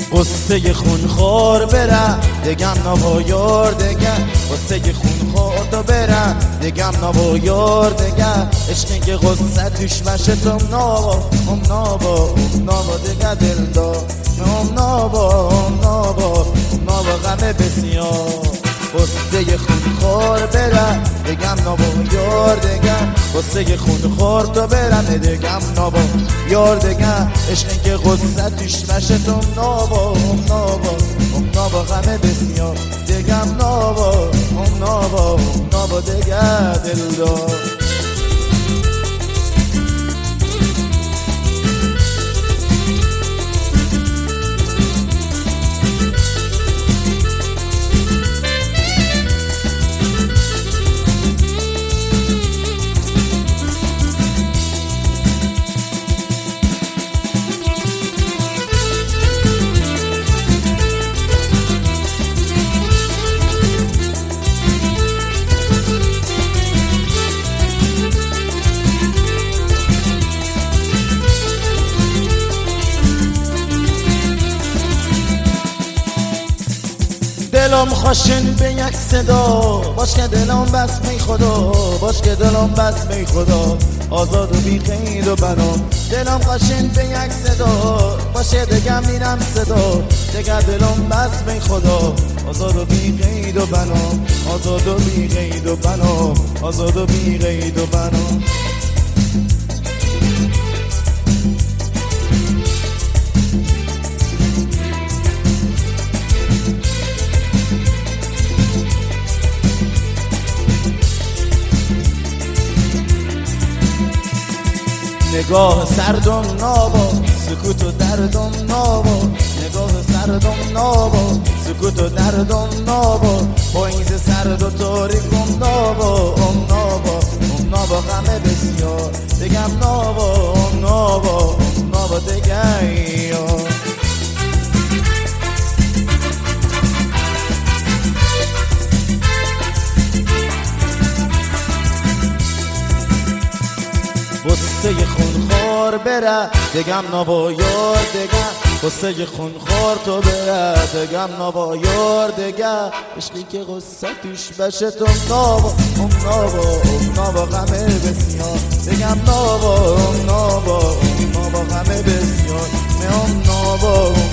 قصه خونخوار برم دگم نوا یار دگر، قصه خونخوار تو برم دگم نوا یار دگر. عشقی که قصه توش مشه تو نابا نابا دگر دل دار نابا غم بسیار. قصه خونخوار برم دگم نوا یار دگر، قصه خونخوار تو برم دگم نوا یار دگر. عشقی که قصه توش مشه تو نابا غم بسیار دگم نابا دگر دل دار. دلم خوشن به یک صدا، باش که دلم بس می خدا، باش که دلم بس می خدا، آزاد و بی قید و بنا. دلم خوشن به یک صدا، باشه دگم میرم صدا، دگر دلم بس می خدا، آزاد و بی قید و بنا، آزاد و بی قید و بنا، آزاد و بی قید و بنا. نگاه سردم نابا، سکوت و دردم نابا، نگاه سردم نابا، سکوت و دردم نابا، پاییز سرد و تاریکم نابا نابا غم بسیار دگم نابا دگر. قصه خونخوار بره دگم نوا یار دگر، قصه خونخوار تو بره دگم نوا یار دگر. عشقی که قصه توش بشه تو نابا غم بسیار دگم نابا غم بسیار نابا